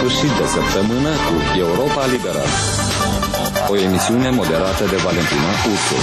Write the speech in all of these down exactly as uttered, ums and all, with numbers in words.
sfârșit de săptămână cu Europa Liberă. O emisiune moderată de Valentina Ursu.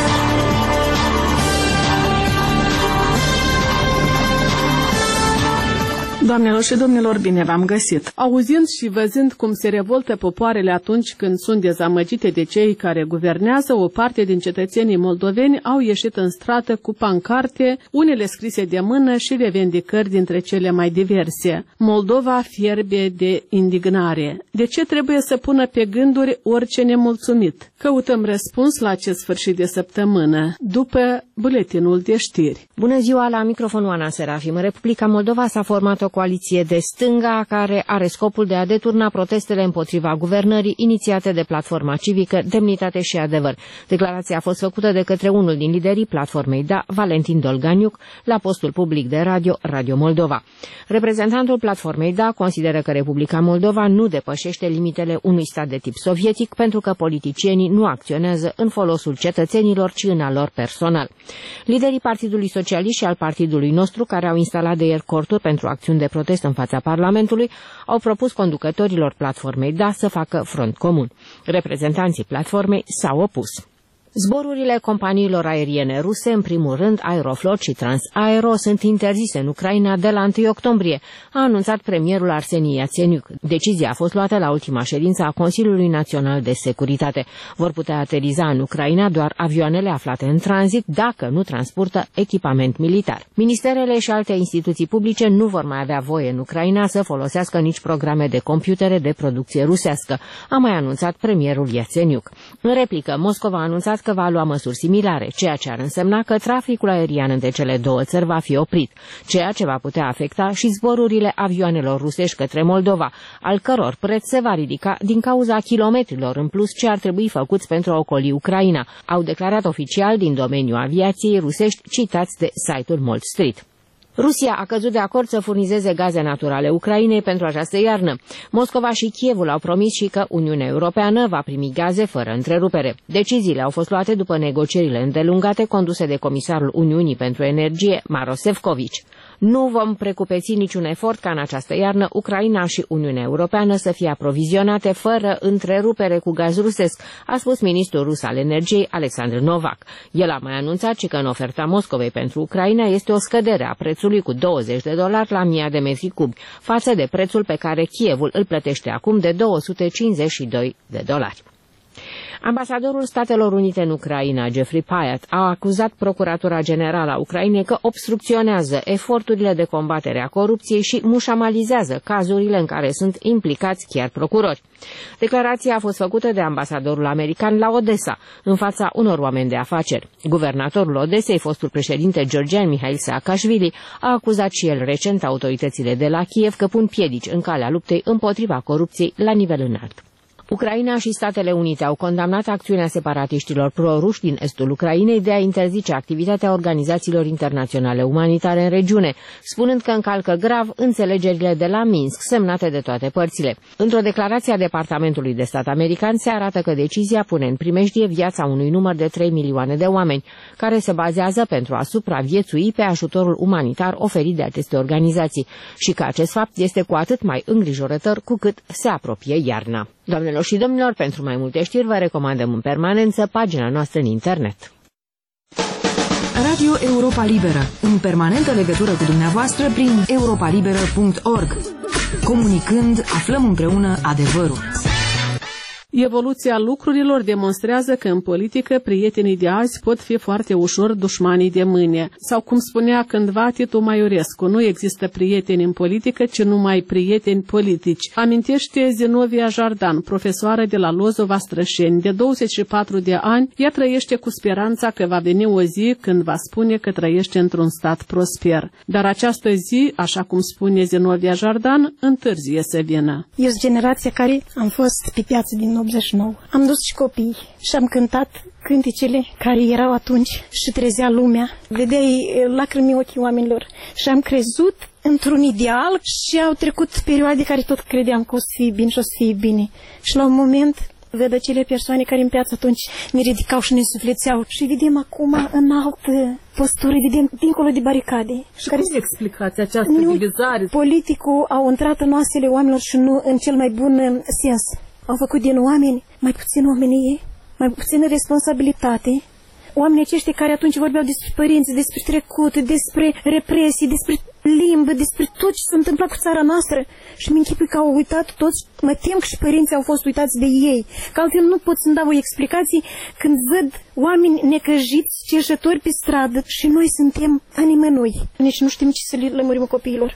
Doamnelor și domnilor, bine v-am găsit! Auzind și văzând cum se revoltă popoarele atunci când sunt dezamăgite de cei care guvernează, o parte din cetățenii moldoveni au ieșit în stradă cu pancarte, unele scrise de mână și revendicări dintre cele mai diverse. Moldova fierbe de indignare. De ce trebuie să pună pe gânduri orice nemulțumit? Căutăm răspuns la acest sfârșit de săptămână, după buletinul de știri. Bună ziua, la microfonul Ana Serafim. Republica Moldova s-a format o coaliție de stânga care are scopul de a deturna protestele împotriva guvernării inițiate de platforma civică Demnitate și Adevăr. Declarația a fost făcută de către unul din liderii platformei D A, Valentin Dolganiuc, la postul public de radio Radio Moldova. Reprezentantul platformei D A consideră că Republica Moldova nu depășește limitele unui stat de tip sovietic pentru că politicienii nu acționează în folosul cetățenilor, ci în al lor personal. Liderii Partidului Socialist și al partidului nostru, care au instalat de ieri corturi pentru acțiuni de protest în fața Parlamentului, au propus conducătorilor platformei D A să facă front comun. Reprezentanții platformei s-au opus. Zborurile companiilor aeriene ruse, în primul rând Aeroflot și Transaero, sunt interzise în Ucraina de la întâi octombrie, a anunțat premierul Arsenie Iațeniuc. Decizia a fost luată la ultima ședință a Consiliului Național de Securitate. Vor putea ateriza în Ucraina doar avioanele aflate în tranzit dacă nu transportă echipament militar. Ministerele și alte instituții publice nu vor mai avea voie în Ucraina să folosească nici programe de computere de producție rusească, a mai anunțat premierul Iațeniuc. În replică, Moscova a anunțat că va lua măsuri similare, ceea ce ar însemna că traficul aerian între cele două țări va fi oprit, ceea ce va putea afecta și zborurile avioanelor rusești către Moldova, al căror preț se va ridica din cauza kilometrilor în plus ce ar trebui făcuți pentru a ocoli Ucraina, au declarat oficial din domeniul aviației rusești citați de site-ul Mold Street. Rusia a căzut de acord să furnizeze gaze naturale Ucrainei pentru această iarnă. Moscova și Kievul au promis și că Uniunea Europeană va primi gaze fără întrerupere. Deciziile au fost luate după negocierile îndelungate conduse de comisarul Uniunii pentru Energie, Maroš Šefčovič. Nu vom precupeți niciun efort ca în această iarnă Ucraina și Uniunea Europeană să fie aprovizionate fără întrerupere cu gaz rusesc, a spus ministrul rus al energiei Alexandru Novak. El a mai anunțat și că în oferta Moscovei pentru Ucraina este o scădere a prețului cu douăzeci de dolari la mie de metri cubi, față de prețul pe care Kievul îl plătește acum de două sute cincizeci și doi de dolari. Ambasadorul Statelor Unite în Ucraina, Jeffrey Pyatt, a acuzat Procuratura Generală a Ucrainei că obstrucționează eforturile de combatere a corupției și mușamalizează cazurile în care sunt implicați chiar procurori. Declarația a fost făcută de ambasadorul american la Odessa, în fața unor oameni de afaceri. Guvernatorul Odesei, fostul președinte Georgian Mihail Saakashvili, a acuzat și el recent autoritățile de la Kiev că pun piedici în calea luptei împotriva corupției la nivel înalt. Ucraina și Statele Unite au condamnat acțiunea separatiștilor pro-ruși din estul Ucrainei de a interzice activitatea organizațiilor internaționale umanitare în regiune, spunând că încalcă grav înțelegerile de la Minsk semnate de toate părțile. Într-o declarație a Departamentului de Stat american se arată că decizia pune în primejdie viața unui număr de trei milioane de oameni, care se bazează pentru a supraviețui pe ajutorul umanitar oferit de aceste organizații și că acest fapt este cu atât mai îngrijorător cu cât se apropie iarna. Doamnelor și domnilor, pentru mai multe știri vă recomandăm în permanență pagina noastră în internet. Radio Europa Liberă, în permanentă legătură cu dumneavoastră prin europa liberă punct org. Comunicând, aflăm împreună adevărul. Evoluția lucrurilor demonstrează că în politică prietenii de azi pot fi foarte ușor dușmanii de mâine. Sau cum spunea cândva Titu Maiorescu, nu există prieteni în politică, ci numai prieteni politici. Amintește Zinovia Jardan, profesoară de la Lozova Strășeni, de douăzeci și patru de ani, ea trăiește cu speranța că va veni o zi când va spune că trăiește într-un stat prosper. Dar această zi, așa cum spune Zinovia Jardan, întârzie să vină. Eu sunt generația care am fost pe piață din optzeci și nouă. Am dus și copii și am cântat cântecele care erau atunci și trezea lumea. Vedeai lacrimi ochii oamenilor și am crezut într-un ideal și au trecut perioade care tot credeam că o să fie bine și o să fie bine. Și la un moment văd acele persoane care în piață atunci ne ridicau și ne suflețeau. Și vedem acum în altă postură, vedem dincolo de baricade. Și care cum explicați această nu, divizare? Politicul au intrat în oasele oamenilor și nu în cel mai bun sens. Au făcut din oameni mai puțin omenie, mai puțină responsabilitate. Oamenii aceștia care atunci vorbeau despre părinți, despre trecut, despre represii, despre limbă, despre tot ce s-a întâmplat cu țara noastră. Și mi închipui că au uitat toți, mă tem că și părinții au fost uitați de ei. Că altfel nu pot să-mi dau o explicație când văd oameni necăjiți, cerșători pe stradă și noi suntem a nimănui. Nici nu știm ce să le lămurim copiilor.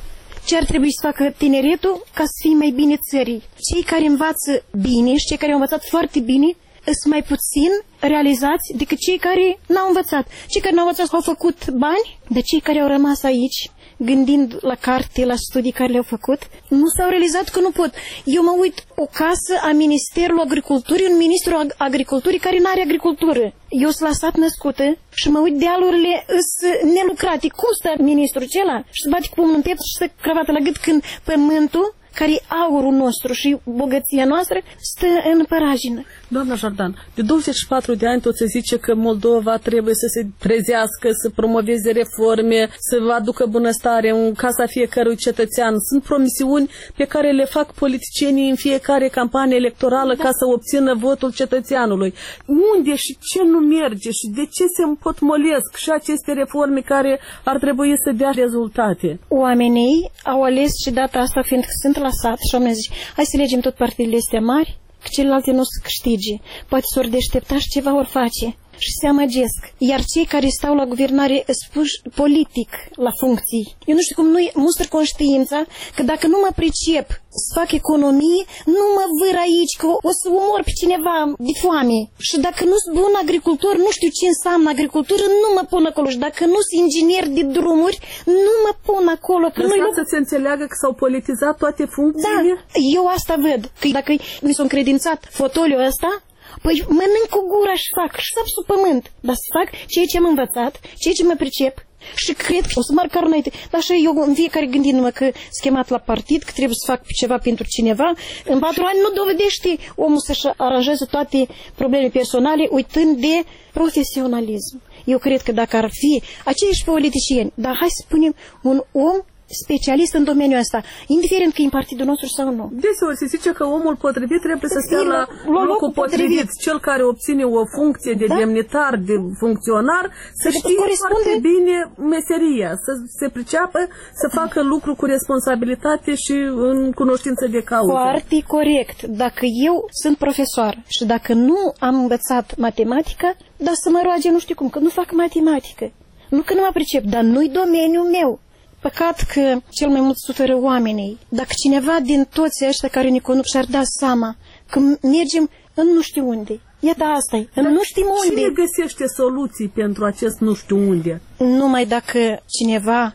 Ce ar trebui să facă tineretul ca să fie mai bine țării? Cei care învață bine și cei care au învățat foarte bine sunt mai puțin realizați decât cei care n-au învățat. Cei care n-au învățat au făcut bani, de cei care au rămas aici, gândind la carte, la studii care le-au făcut, nu s-au realizat că nu pot. Eu mă uit o casă a Ministerului Agriculturii, un ministru Agriculturii care nu are agricultură. Eu sunt la sat născută și mă uit dealurile sunt nelucrate. Cum stă ministrul acela? Și se bate cu pumnul în piept și stă cravată la gât când pământul, care e aurul nostru și bogăția noastră, stă în părajină. Doamna Jordan, de douăzeci și patru de ani tot se zice că Moldova trebuie să se trezească, să promoveze reforme, să aducă bunăstare în casa fiecărui cetățean. Sunt promisiuni pe care le fac politicienii în fiecare campanie electorală da. ca să obțină votul cetățeanului. Unde și ce nu merge și de ce se împotmolesc și aceste reforme care ar trebui să dea rezultate? Oamenii au ales și data asta, fiindcă sunt la sat și oamenii zice, hai să legem tot partidele astea mari, că celelalte nu o să câștige. Poate s-or deștepta și ceva or face. Și se amăgesc. Iar cei care stau la guvernare spuși politic la funcții. Eu nu știu cum nu-i mustră conștiința că dacă nu mă pricep să fac economie, nu mă vâr aici, că o să omor pe cineva de foame. Și dacă nu sunt bun agricultor, nu știu ce înseamnă agricultură, nu mă pun acolo. Și dacă nu sunt inginer de drumuri, nu mă pun acolo. Că Lăsați să se înțeleagă că s-au politizat toate funcțiile? Da, eu asta văd. Că dacă mi s-a încredințat fotoliul ăsta, păi mănânc cu gura și fac, și sap sub pământ, dar să fac ceea ce am învățat, ceea ce mă pricep și cred că o să marc înainte. Dar așa eu în fiecare gândindu-mă că schemat la partid, că trebuie să fac ceva pentru cineva, în patru ani nu dovedește omul să-și aranjeze toate probleme personale uitând de profesionalism. Eu cred că dacă ar fi aceiași politicieni, dar hai să spunem un om specialist în domeniul ăsta, indiferent că e în partidul nostru sau nu. Deseori se zice că omul potrivit trebuie să stea la locul potrivit. Cel care obține o funcție de da? demnitar, de funcționar, să știe foarte bine meseria, să se priceapă, să facă lucru cu responsabilitate și în cunoștință de cauză. Foarte corect. Dacă eu sunt profesor și dacă nu am învățat matematică, dar să mă roage nu știu cum, că nu fac matematică. Nu că nu mă pricep, dar nu-i domeniul meu. Păcat că cel mai mult suferă oamenii. Dacă cineva din toți ăștia care ne conduc și-ar da seama că mergem în nu știu unde. Iată asta-i, în nu știu unde. Cine găsește soluții pentru acest nu știu unde? Numai dacă cineva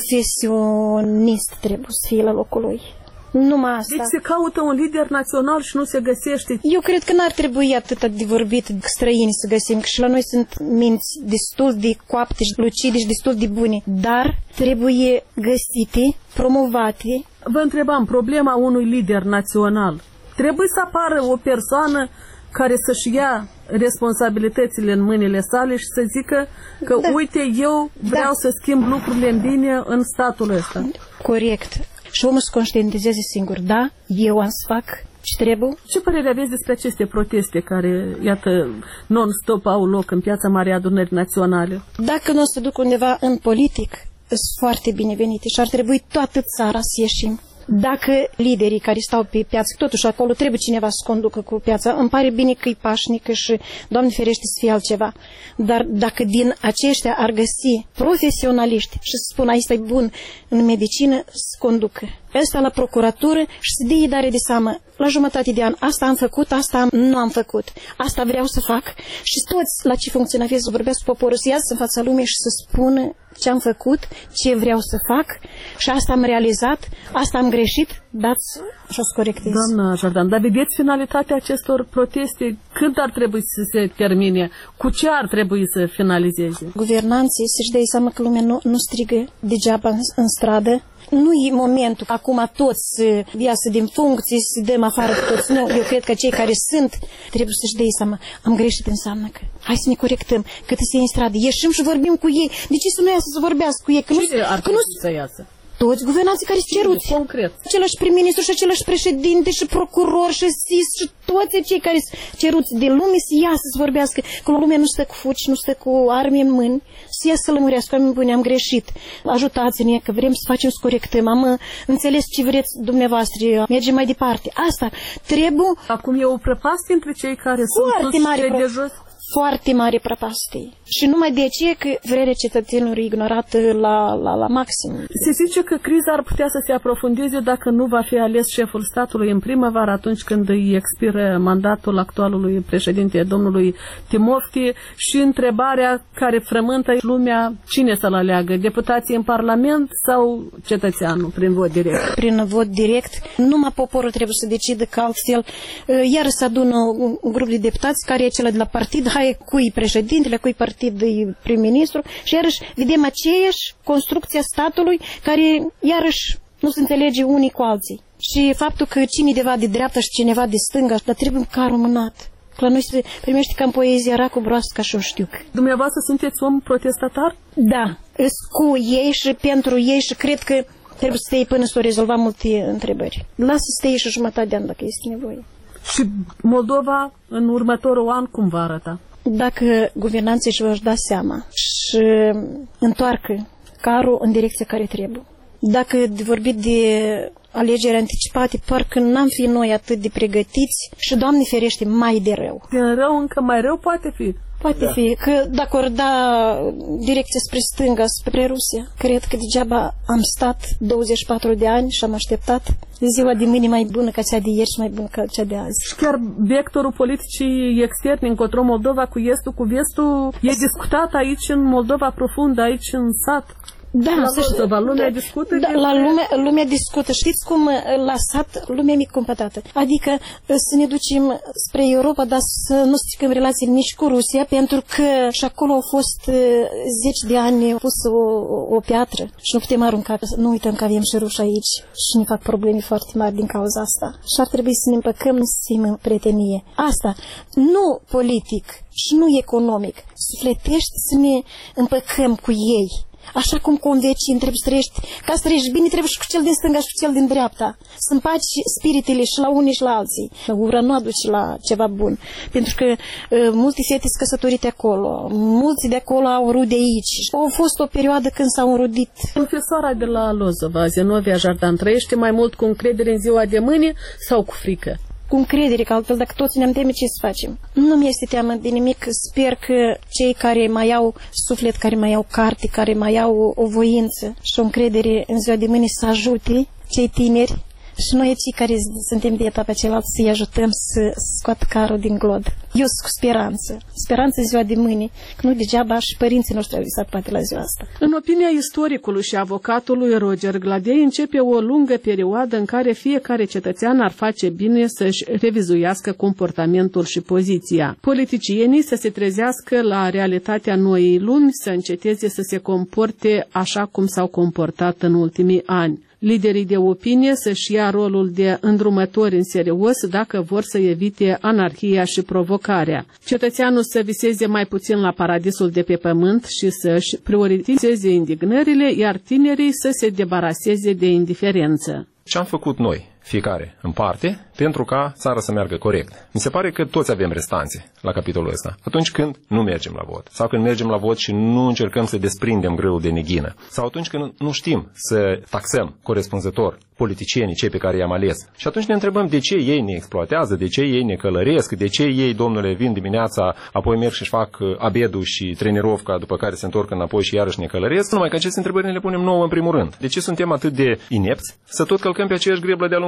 profesionist trebuie să fie la locul lui. Numai asta. Deci se caută un lider național și nu se găsește. Eu cred că n-ar trebui atât de vorbit străini să găsim, că și la noi sunt minți destul de coapte și lucide și destul de bune, dar trebuie găsite, promovate. Vă întrebam, problema unui lider național. Trebuie să apară o persoană care să-și ia responsabilitățile în mâinile sale și să zică că, da. uite, eu vreau da. să schimb lucrurile în bine în statul ăsta. Corect. Și omul să conștientizeze singur, da, eu am să fac ce trebuie. Ce părere aveți despre aceste proteste care, iată, non-stop au loc în Piața Marii Adunări Naționale? Dacă nu o să duc undeva în politic, sunt foarte binevenite și ar trebui toată țara să ieșim. Dacă liderii care stau pe piață, totuși acolo trebuie cineva să conducă cu piața, îmi pare bine că e pașnică și, Doamne ferește, să fie altceva. Dar dacă din aceștia ar găsi profesionaliști și să spună, asta e bun în medicină, să conducă. Ăsta la procuratură și să dea dare de seamă. La jumătate de an, asta am făcut, asta nu am făcut. Asta vreau să fac. Și toți la ce funcționează să vorbească poporul, să iasă în fața lumii și să spună ce am făcut, ce vreau să fac și asta am realizat, asta am greșit, dați și o să corectez. Doamna Jordan, dar vedeți finalitatea acestor proteste? Când ar trebui să se termine? Cu ce ar trebui să finalizeze? Guvernanții să-și dea seama că lumea nu, nu strigă degeaba în, în stradă Nu e momentul acum toți să iasă din funcție, să dăm afară pe toți. Nu, eu cred că cei care sunt trebuie să-și dea seama. Am greșit, înseamnă că hai să ne corectăm, cât să iei în stradă, ieșim și vorbim cu ei. De ce să nu iasă să vorbească cu ei? Că Cine nu, ar că nu, să iasă? Toți guvernanții care sunt ceruți. Concret. Același prim-ministru și același președinte și procuror și S I S și toți cei care sunt ceruți de lume să iasă să vorbească. Că lumea nu stă cu fuci, nu stă cu arme în mâini. Să iasă să lămurească, oameni buni, am greșit. Ajutați-ne că vrem să facem, să corectăm. Am înțeles ce vreți dumneavoastră. Mergem mai departe. Asta trebuie. Acum e o prăpastie între cei care sunt foarte mare cei de jos? Foarte mare prăpastie. Și numai de aceea că vrerea cetățenilor e ignorată la, la, la maxim. Se zice că criza ar putea să se aprofundeze dacă nu va fi ales șeful statului în primăvară, atunci când îi expiră mandatul actualului președinte, domnului Timofti, și întrebarea care frământă lumea, cine să-l aleagă, deputații în Parlament sau cetățeanul prin vot direct? Prin vot direct, numai poporul trebuie să decidă, că altfel iar să adună un grup de deputați care e cel de la partid, hai cui președintele, cui partid e prim-ministru și iarăși vedem aceeași construcția statului care iarăși nu se înțelege unii cu alții. Și faptul că cineva de dreapta și cineva de stânga, dar trebuie carul mânat. La noi se primește ca în poezia racul broastă ca și un știuc. Dumneavoastră sunteți om protestatar? Da, cu ei și pentru ei și cred că trebuie să stai până să o rezolva multe întrebări. Lasă să stai și jumătate de an dacă este nevoie. Și Moldova în următorul an cum va arăta? Dacă guvernanții își vor da seama și întoarcă carul în direcția care trebuie. Dacă de vorbit de alegeri anticipate, parcă n-am fi noi atât de pregătiți și, Doamne ferește, mai de rău. Din rău încă mai rău poate fi. Poate da. fi, că dacă ori da direcția spre stânga, spre Rusia, cred că degeaba am stat douăzeci și patru de ani și am așteptat ziua de mâine mai bună ca cea de ieri și mai bună ca cea de azi. Și chiar vectorul politicii externe încotro Moldova cu estul, cu vestul, e discutat aici în Moldova profund, aici în sat. Da, la Moldova, lumea da, discută? Da, la lumea, lumea discută. Știți cum la sat lumea mic cumpătată? Adică să ne ducem spre Europa, dar să nu stricăm relații nici cu Rusia, pentru că și acolo au fost zeci de ani pus o, o piatră și nu putem arunca. Nu uităm că avem și ruși aici și ne fac probleme foarte mari din cauza asta. Și ar trebui să ne împăcăm, să fim în prietenie. Asta, nu politic și nu economic, sufletește să ne împăcăm cu ei. Așa cum convecini trebuie să trăiești, ca să trăiești bine, trebuie și cu cel din stânga și cu cel din dreapta. Să împaci spiritele și la unii și la alții. Ura nu aduce la ceva bun. Pentru că uh, multe fete sunt căsătorite acolo, mulți de acolo au rude aici. A fost o perioadă când s-au înrudit. Profesoara de la Lozova, Zenovia Jardan, trăiește mai mult cu încredere în ziua de mâine sau cu frică? Cu încredere, că altfel dacă toți ne-am teme, ce să facem? Nu mi-este teamă de nimic, sper că cei care mai au suflet, care mai au carte, care mai au o voință și o încredere în ziua de mâine să ajute cei tineri și noi cei care suntem de etapa cealaltă să-i ajutăm să scoată carul din glod. Eu sunt cu speranță. Speranță ziua de mâine, că nu degeaba și părinții noștri au visat poate la ziua asta. În opinia istoricului și avocatului Roger Gladei, începe o lungă perioadă în care fiecare cetățean ar face bine să-și revizuiască comportamentul și poziția. Politicienii să se trezească la realitatea noii lumi, să înceteze să se comporte așa cum s-au comportat în ultimii ani. Liderii de opinie să-și ia rolul de îndrumători în serios dacă vor să evite anarhia și provocarea. Cetățeanul să viseze mai puțin la paradisul de pe pământ și să-și prioritizeze indignările, iar tinerii să se debaraseze de indiferență. Ce am făcut noi, fiecare în parte, pentru ca țara să meargă corect? Mi se pare că toți avem restanțe la capitolul ăsta. Atunci când nu mergem la vot, sau când mergem la vot și nu încercăm să desprindem grâul de neghină, sau atunci când nu știm să taxăm corespunzător politicienii, cei pe care i-am ales. Și atunci ne întrebăm de ce ei ne exploatează, de ce ei ne călăresc, de ce ei, domnule, vin dimineața, apoi merg și-și fac abedul și trenirovca, după care se întorc înapoi și iarăși ne călăresc. Numai că aceste întrebări ne le punem nouă în primul rând. De ce suntem atât de inepți să tot călcăm pe aceeași greblă de-a lungul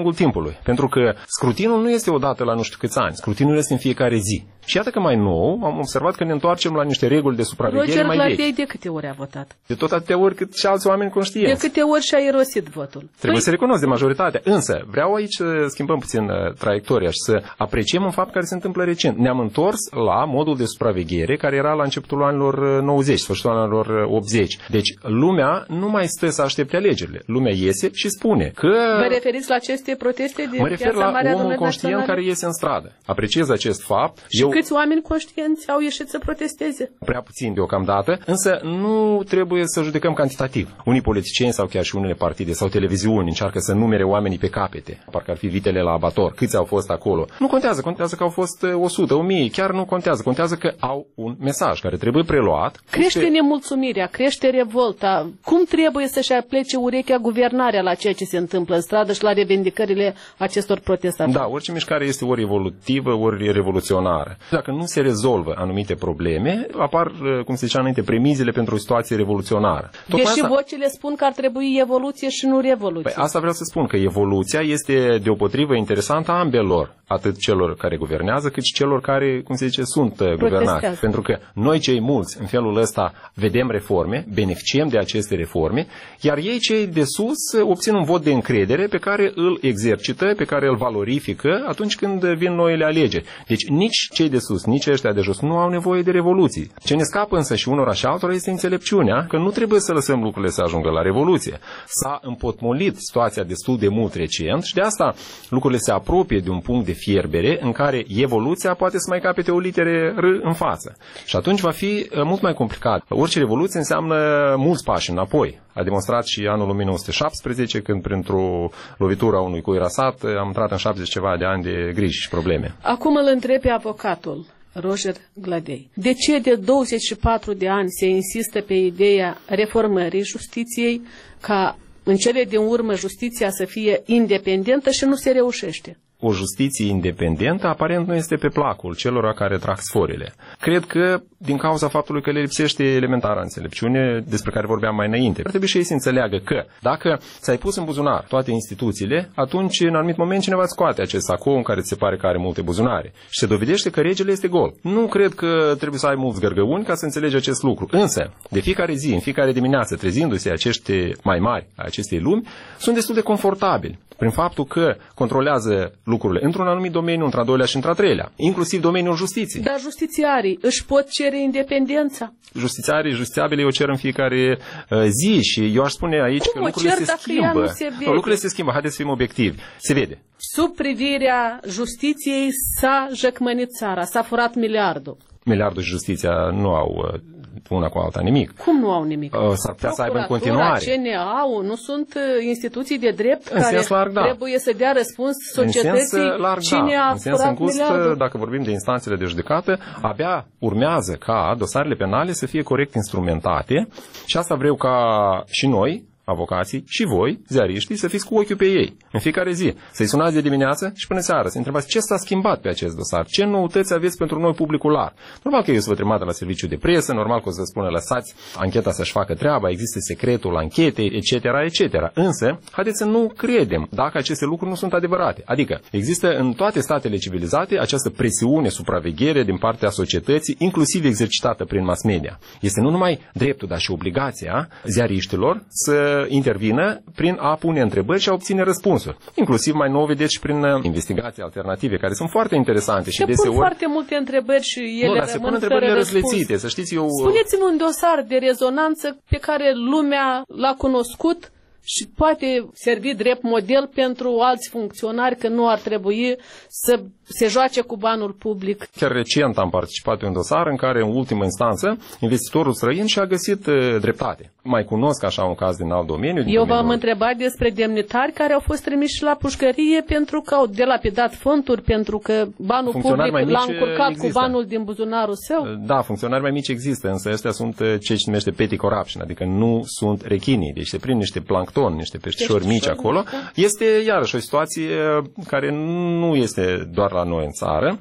lungul timpului. Pentru că scrutinul nu este odată la nu știu câți ani, scrutinul este în fiecare zi. Și iată că mai nou am observat că ne întoarcem la niște reguli de supraveghere Roger mai vechi. Gladei de câte ori a votat? De tot atâtea ori cât și alți oameni conștienți. De câte ori și-a irosit votul? Trebuie păi... să recunosc de majoritate. Însă, vreau aici să schimbăm puțin uh, traiectoria și să apreciem un fapt care se întâmplă recent. Ne-am întors la modul de supraveghere care era la începutul anilor nouăzeci, sfârșitul anilor optzeci. Deci, lumea nu mai stă să aștepte alegerile. Lumea iese și spune că... Vă referiți la aceste proteste de Mă refer la Marea omul conștient Naționale? Care iese în stradă. Apreciez acest fapt. Și Eu... câți oameni conștienți au ieșit să protesteze? Prea puțin deocamdată, însă nu trebuie să judecăm cantitativ. Unii politicieni sau chiar și unele partide sau televiziuni încearcă să numere oamenii pe capete, parcă ar fi vitele la abator. Câți au fost acolo? Nu contează, contează că au fost o sută, o mie, chiar nu contează. Contează că au un mesaj care trebuie preluat. Crește este... nemulțumirea, crește revolta. Cum trebuie să-și aplece urechea guvernarea la ceea ce se întâmplă în stradă și la revendicările acestor protestatori? Da, orice mișcare este ori evolutivă, ori revoluționară. Dacă nu se rezolvă anumite probleme, apar, cum se zicea înainte, premizele pentru o situație revoluționară. Tocmai Deși asta... vocile spun că ar trebui evoluție și nu revoluție. Păi asta vreau să spun, că evoluția este deopotrivă interesantă ambelor, atât celor care guvernează, cât și celor care, cum se zice, sunt guvernați. Pentru că noi cei mulți, în felul ăsta, vedem reforme, beneficiem de aceste reforme, iar ei, cei de sus, obțin un vot de încredere pe care îl exercită, pe care îl valorifică atunci când vin noile alegeri. Deci nici cei de sus, nici ăștia de jos nu au nevoie de revoluții. Ce ne scapă însă și unora și altora este înțelepciunea că nu trebuie să lăsăm lucrurile să ajungă la revoluție. S-a împotmolit situația destul de mult recent și de asta lucrurile se apropie de un punct de fierbere în care evoluția poate să mai capete o litere R în față. Și atunci va fi mult mai complicat. Orice revoluție înseamnă mulți pași înapoi. A demonstrat și anul o mie nouă sute șaptesprezece, când printr-o lovitură a unui cui rasat am intrat în șaptezeci ceva de ani de griji și probleme. Acum îl întreb pe avocatul Roger Gladei. De ce de douăzeci și patru de ani se insistă pe ideea reformării justiției, ca în cele din urmă justiția să fie independentă și nu se reușește? O justiție independentă aparent nu este pe placul celor care trag sforile. Cred că din cauza faptului că le lipsește elementara înțelepciune despre care vorbeam mai înainte. Ar trebui și ei să înțeleagă că dacă ți-ai pus în buzunar toate instituțiile, atunci în anumit moment cineva îți scoate acest sacou în care ți se pare că are multe buzunare și se dovedește că regele este gol. Nu cred că trebuie să ai mulți gărgăuni ca să înțelegi acest lucru. Însă, de fiecare zi, în fiecare dimineață, trezindu-se acești mai mari a acestei lumi, sunt destul de confortabili prin faptul că controlează lucrurile într-un anumit domeniu, într-al doilea și într-al treilea, inclusiv domeniul justiției. Dar justițiarii își pot cere independența? Justițiarii, justițiabili o cer în fiecare uh, zi și eu aș spune aici Cum că lucrurile se schimbă. Se no, lucrurile se schimbă, haideți să fim obiectivi. Se vede. Sub privirea justiției s-a jăcmănit țara, s-a furat miliardul. Miliardul și justiția nu au uh, una cu alta nimic. Cum nu au nimic? Uh, s-ar putea să aibă în continuare. C N A-ul nu sunt uh, instituții de drept în care larg, da. trebuie să dea răspuns societății? În sens larg, Cine da. a În sens furat îngust, miliardul? dacă vorbim de instanțele de judecată, abia urmează ca dosarele penale să fie corect instrumentate și asta vreau ca și noi, avocații, și voi, ziariștii, să fiți cu ochiul pe ei în fiecare zi. Să-i sunați de dimineață și până seara, să întrebați ce s-a schimbat pe acest dosar, ce noutăți aveți pentru noi publicul larg. Normal că eu să vă trimită la serviciu de presă, normal că o să spună lăsați ancheta să-și facă treaba, există secretul anchetei, et cetera, et cetera. Însă, haideți să nu credem dacă aceste lucruri nu sunt adevărate. Adică, există în toate statele civilizate această presiune, supraveghere din partea societății, inclusiv exercitată prin mass media. Este nu numai dreptul, dar și obligația ziariștilor să intervină prin a pune întrebări și a obține răspunsuri. Inclusiv mai nou vedeți și prin investigații alternative, care sunt foarte interesante. Și se deseori... pun foarte multe întrebări și ele nu, dar rămân se pun întrebările răslețite. răspuns. Să știți, eu... Spuneți-mi un dosar de rezonanță pe care lumea l-a cunoscut și poate servi drept model pentru alți funcționari, că nu ar trebui să se joace cu banul public. Chiar recent am participat pe un dosar în care, în ultimă instanță, investitorul străin și-a găsit uh, dreptate. Mai cunosc așa un caz din alt domeniu. Din Eu domeniul... v-am întrebat despre demnitari care au fost trimiși la pușcărie pentru că au delapidat fonduri, pentru că banul public l-a încurcat există. Cu banul din buzunarul său. Da, funcționari mai mici există, însă ăștia sunt ce se numește petty corruption, adică nu sunt rechinii, deci se prind niște plancton, niște peștișori mici acolo. Este iarăși o situație care nu este doar la noi în țară.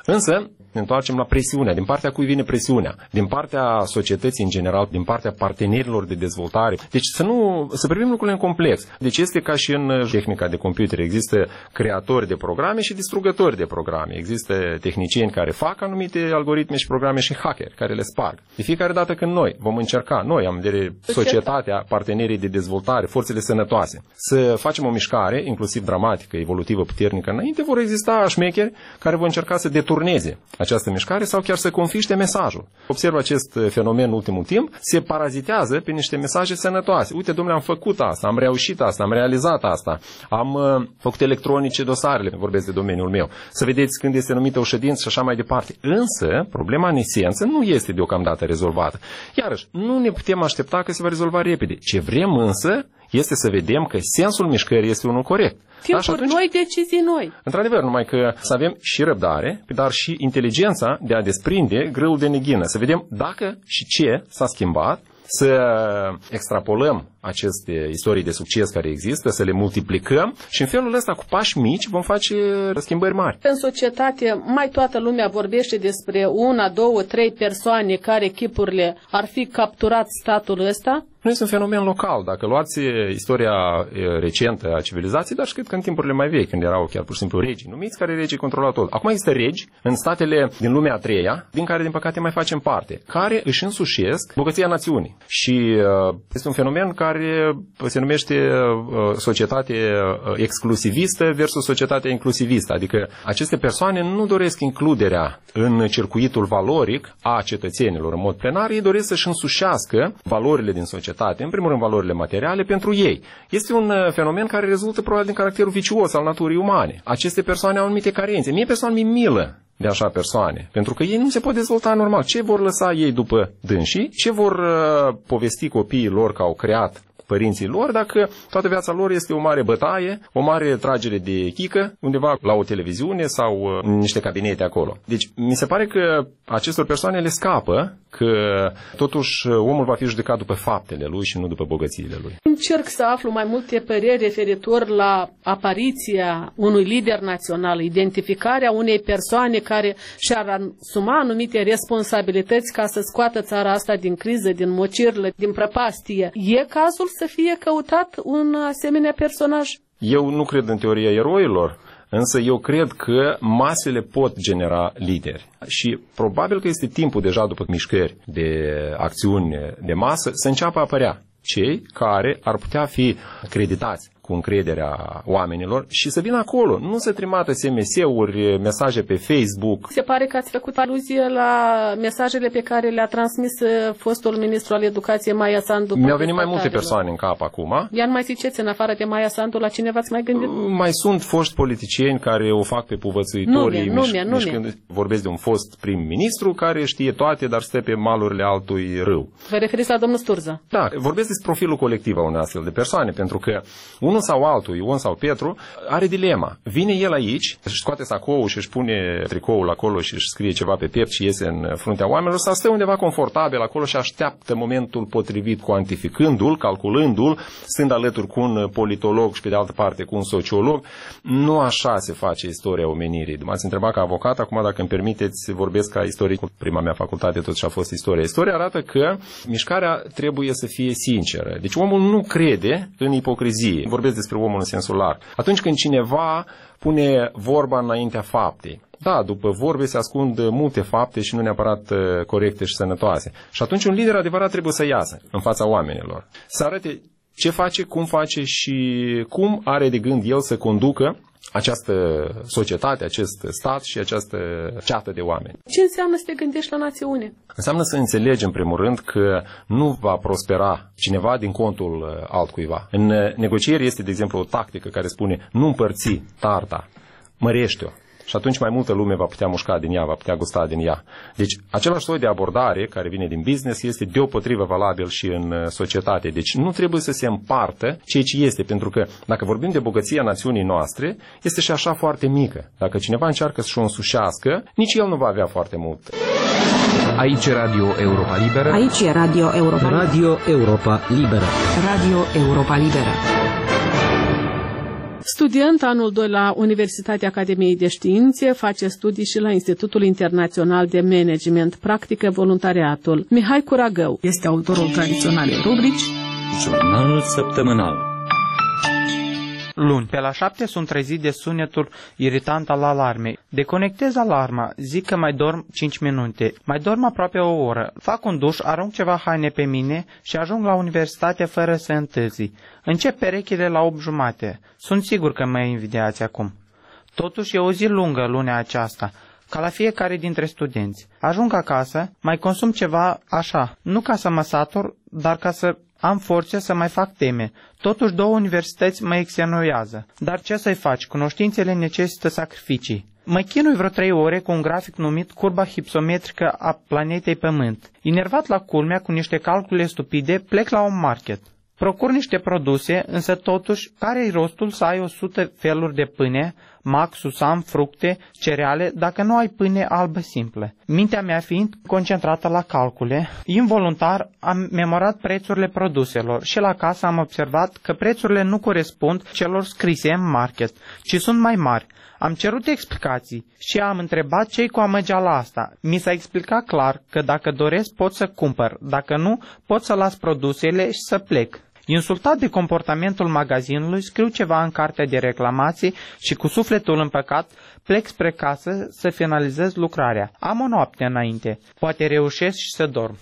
Însă, ne întoarcem la presiunea. Din partea cui vine presiunea? Din partea societății în general, din partea partenerilor de dezvoltare. Deci să nu să privim lucrurile în complex. Deci este ca și în tehnica de computer. Există creatori de programe și distrugători de programe. Există tehnicieni care fac anumite algoritme și programe și hackeri care le sparg. De fiecare dată când noi vom încerca, noi am de societatea, partenerii de dezvoltare, forțele sănătoase, să facem o mișcare, inclusiv dramatică, evolutivă, puternică înainte, vor exista șmecheri care vor încerca să deturneze această mișcare sau chiar să confiște mesajul. Observ acest fenomen în ultimul timp, se parazitează pe niște mesaje sănătoase. Uite, domnule, am făcut asta, am reușit asta, am realizat asta, am uh, făcut electronice dosarele, vorbesc de domeniul meu. Să vedeți când este numită o ședință și așa mai departe. Însă, problema în esență nu este deocamdată rezolvată. Iarăși, nu ne putem aștepta că se va rezolva repede. Ce vrem însă este să vedem că sensul mișcării este unul corect. Timpuri atunci, noi, decizii noi. Într-adevăr, numai că să avem și răbdare, dar și inteligența de a desprinde grâul de neghină. Să vedem dacă și ce s-a schimbat, să extrapolăm aceste istorii de succes care există, să le multiplicăm și în felul ăsta, cu pași mici, vom face schimbări mari. În societate, mai toată lumea vorbește despre una, două, trei persoane care chipurile ar fi capturat statul ăsta. Nu este un fenomen local. Dacă luați istoria recentă a civilizației, dar și cred că în timpurile mai vechi, când erau chiar pur și simplu regi numiți, care regii controlau tot. Acum există regi în statele din lumea a treia, din care, din păcate, mai facem parte, care își însușesc bogăția națiunii. Și este un fenomen care se numește societate exclusivistă versus societatea inclusivistă. Adică aceste persoane nu doresc includerea în circuitul valoric a cetățenilor în mod plenar, ei doresc să-și însușească valorile din societate. În primul rând, valorile materiale pentru ei. Este un fenomen care rezultă probabil din caracterul vicios al naturii umane. Aceste persoane au anumite carențe. Mie persoană mi milă de așa persoane, pentru că ei nu se pot dezvolta normal. Ce vor lăsa ei după dânsii? Ce vor uh, povesti copiii lor că au creat părinții lor, dacă toată viața lor este o mare bătaie, o mare tragere de chică, undeva la o televiziune sau în niște cabinete acolo. Deci, mi se pare că acestor persoane le scapă că totuși omul va fi judecat după faptele lui și nu după bogățiile lui. Încerc să aflu mai multe păreri referitor la apariția unui lider național, identificarea unei persoane care și-ar asuma anumite responsabilități ca să scoată țara asta din criză, din mocirlă, din prăpastie. E cazul să fie căutat un asemenea personaj? Eu nu cred în teoria eroilor, însă eu cred că masele pot genera lideri. Și probabil că este timpul deja după mișcări de acțiuni de masă să înceapă a apărea cei care ar putea fi creditați cu încrederea oamenilor și să vină acolo, nu să trimată S M S-uri, mesaje pe Facebook. Se pare că ați făcut aluzie la mesajele pe care le-a transmis fostul ministru al educației Maia Sandu. Mi-au venit mai multe persoane în cap acum. Iar nu mai ziceți, în afară de Maia Sandu, la cineva ați mai gândit? Mai sunt foști politicieni care o fac pe povățuitorii. Nume, nume, nume. Mișcând, vorbesc de un fost prim-ministru care știe toate, dar stă pe malurile altui râu. Vă referiți la domnul Sturza? Da, vorbesc despre profilul colectiv a unei astfel de persoane, pentru că unul sau altul, Ion sau Petru, are dilema. Vine el aici, își scoate sacoul și își pune tricoul acolo și își scrie ceva pe piept și iese în fruntea oamenilor, sau stă undeva confortabil acolo și așteaptă momentul potrivit, cuantificându-l, calculându-l, stând alături cu un politolog și pe de altă parte cu un sociolog. Nu așa se face istoria omenirii. M-ați întrebat ca avocat, acum dacă îmi permiteți, vorbesc ca istoric. Prima mea facultate totuși a fost istoria. Istoria arată că mișcarea trebuie să fie sinceră. Deci omul nu crede în ipocrizie. Vorbesc despre omul în sensul larg. Atunci când cineva pune vorba înaintea faptei. Da, după vorbe se ascund multe fapte și nu neapărat corecte și sănătoase. Și atunci un lider adevărat trebuie să iasă în fața oamenilor. Să arate ce face, cum face și cum are de gând el să conducă această societate, acest stat și această ceată de oameni. Ce înseamnă să te gândești la națiune? Înseamnă să înțelegi, în primul rând, că nu va prospera cineva din contul altcuiva. În negocieri este, de exemplu, o tactică care spune nu împărți tarta, mărește-o. Și atunci mai multă lume va putea mușca din ea, va putea gusta din ea. Deci, același soi de abordare care vine din business este deopotrivă valabil și în societate. Deci, nu trebuie să se împartă ceea ce este, pentru că, dacă vorbim de bogăția națiunii noastre, este și așa foarte mică. Dacă cineva încearcă să-și o însușească, nici el nu va avea foarte mult. Aici e Radio Europa Liberă. Aici e Radio Europa Liberă. Radio Europa Liberă. Radio Europa Liberă. Studiant anul doi la Universitatea Academiei de Științe, face studii și la Institutul Internațional de Management, practică voluntariatul. Mihai Curagău este autorul tradiționalei rubrici Jurnalul săptămânal. Luni, pe la șapte sunt trezit de sunetul iritant al alarmei. Deconectez alarma, zic că mai dorm cinci minute. Mai dorm aproape o oră. Fac un duș, arunc ceva haine pe mine și ajung la universitate fără să întârzi. Încep perechile la opt jumate. Sunt sigur că mă invidiați acum. Totuși e o zi lungă lunea aceasta, ca la fiecare dintre studenți. Ajung acasă, mai consum ceva așa, nu ca să mă satur, dar ca să am forțe să mai fac teme. Totuși două universități mă extenuează. Dar ce să-i faci? Cunoștințele necesită sacrificii. Mă chinui vreo trei ore cu un grafic numit curba hipsometrică a planetei Pământ. Inervat la culmea cu niște calcule stupide, plec la un market. Procur niște produse, însă totuși, care-i rostul să ai o sută feluri de pâine, mac, susam, fructe, cereale, dacă nu ai pâine albă simplă? Mintea mea fiind concentrată la calcule, involuntar am memorat prețurile produselor și la casă am observat că prețurile nu corespund celor scrise în market, ci sunt mai mari. Am cerut explicații și am întrebat ce-i cu amăgeala asta. Mi s-a explicat clar că dacă doresc pot să cumpăr, dacă nu pot să las produsele și să plec. Insultat de comportamentul magazinului, scriu ceva în cartea de reclamații și cu sufletul împăcat plec spre casă să finalizez lucrarea. Am o noapte înainte, poate reușesc și să dorm.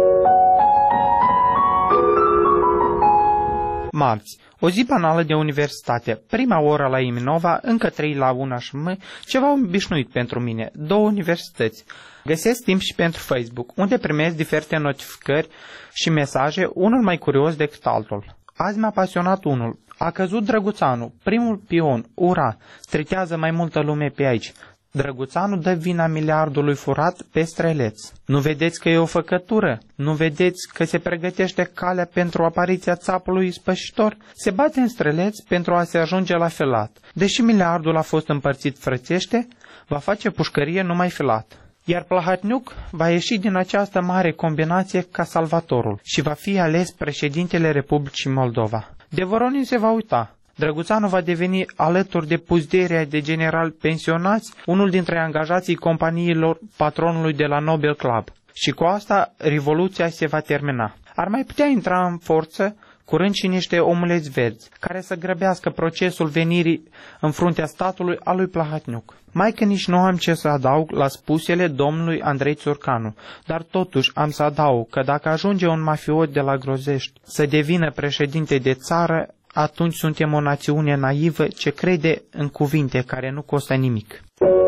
Marți, o zi banală de universitate. Prima oră la Iminova, încă trei la una și mă, ceva obișnuit pentru mine, două universități. Găsesc timp și pentru Facebook, unde primesc diferite notificări și mesaje, unul mai curios decât altul. Azi m-a pasionat unul. A căzut Drăguțanu, primul pion, ura, stritează mai multă lume pe aici. Drăguțanu dă vina miliardului furat pe Streleț. Nu vedeți că e o făcătură? Nu vedeți că se pregătește calea pentru apariția țapului ispășitor? Se bate în Streleț pentru a se ajunge la Filat. Deși miliardul a fost împărțit frățește, va face pușcărie numai Filat. Iar Plahotniuc va ieși din această mare combinație ca salvatorul și va fi ales președintele Republicii Moldova. De Voronin se va uita. Drăguțanu va deveni, alături de puzderea de generali pensionați, unul dintre angajații companiilor patronului de la Nobel Club. Și cu asta, revoluția se va termina. Ar mai putea intra în forță curând și niște omuleți verzi, care să grăbească procesul venirii în fruntea statului a lui Plahotniuc. Mai că nici nu am ce să adaug la spusele domnului Andrei Țurcanu, dar totuși am să adaug că dacă ajunge un mafiot de la Grozești să devină președinte de țară, atunci suntem o națiune naivă ce crede în cuvinte care nu costă nimic.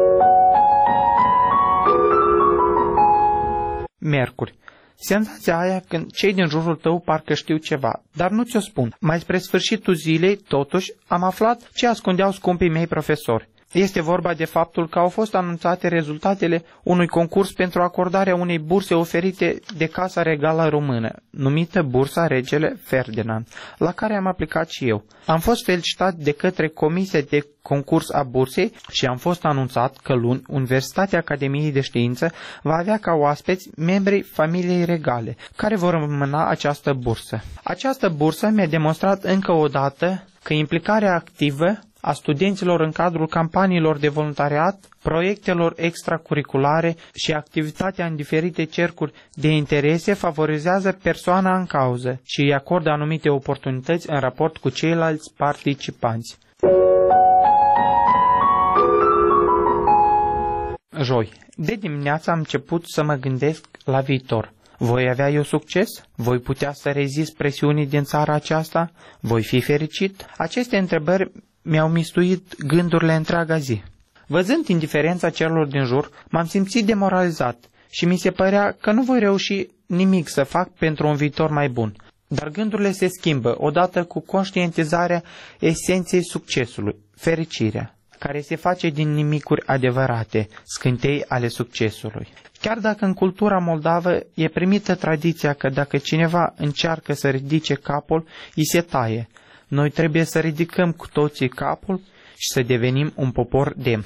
Miercuri. Senzația aia când cei din jurul tău parcă știu ceva, dar nu ți-o spun. Mai spre sfârșitul zilei, totuși, am aflat ce ascundeau scumpii mei profesori. Este vorba de faptul că au fost anunțate rezultatele unui concurs pentru acordarea unei burse oferite de Casa Regală Română, numită Bursa Regele Ferdinand, la care am aplicat și eu. Am fost felicitat de către Comisia de Concurs a Bursei și am fost anunțat că luni Universitatea Academiei de Știință va avea ca oaspeți membrii familiei regale, care vor înmâna această bursă. Această bursă mi-a demonstrat încă o dată că implicarea activă a studenților în cadrul campaniilor de voluntariat, proiectelor extracurriculare și activitatea în diferite cercuri de interese favorizează persoana în cauză și îi acordă anumite oportunități în raport cu ceilalți participanți. Joi. De dimineață am început să mă gândesc la viitor. Voi avea eu succes? Voi putea să rezist presiunii din țara aceasta? Voi fi fericit? Aceste întrebări mi-au mistuit gândurile întreaga zi. Văzând indiferența celor din jur, m-am simțit demoralizat și mi se părea că nu voi reuși nimic să fac pentru un viitor mai bun. Dar gândurile se schimbă odată cu conștientizarea esenței succesului, fericirea, care se face din nimicuri adevărate, scântei ale succesului. Chiar dacă în cultura moldavă e primită tradiția că dacă cineva încearcă să ridice capul, îi se taie, noi trebuie să ridicăm cu toții capul și să devenim un popor demn.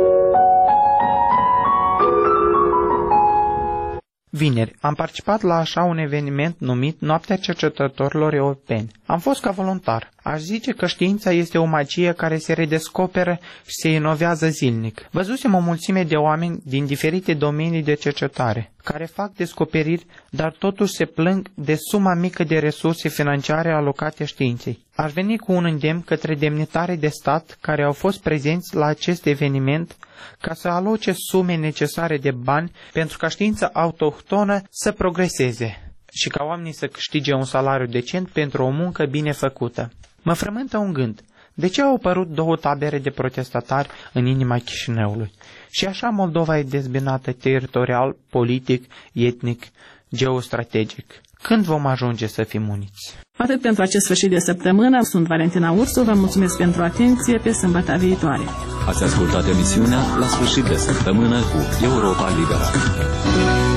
Vineri, am participat la așa un eveniment numit Noaptea Cercetătorilor Europeni. Am fost ca voluntar. Aș zice că știința este o magie care se redescoperă și se inovează zilnic. Văzusem o mulțime de oameni din diferite domenii de cercetare, care fac descoperiri, dar totuși se plâng de suma mică de resurse financiare alocate științei. Aș veni cu un îndemn către demnitarii de stat care au fost prezenți la acest eveniment ca să aloce sume necesare de bani pentru ca știința autohtonă să progreseze și ca oamenii să câștige un salariu decent pentru o muncă bine făcută. Mă frământă un gând. De ce au apărut două tabere de protestatari în inima Chișinăului? Și așa Moldova e dezbinată teritorial, politic, etnic, geostrategic. Când vom ajunge să fim uniți? Atât pentru acest sfârșit de săptămână. Sunt Valentina Ursu, vă mulțumesc pentru atenție, pe sâmbătă viitoare. Ați ascultat emisiunea La sfârșit de săptămână cu Europa Liberă.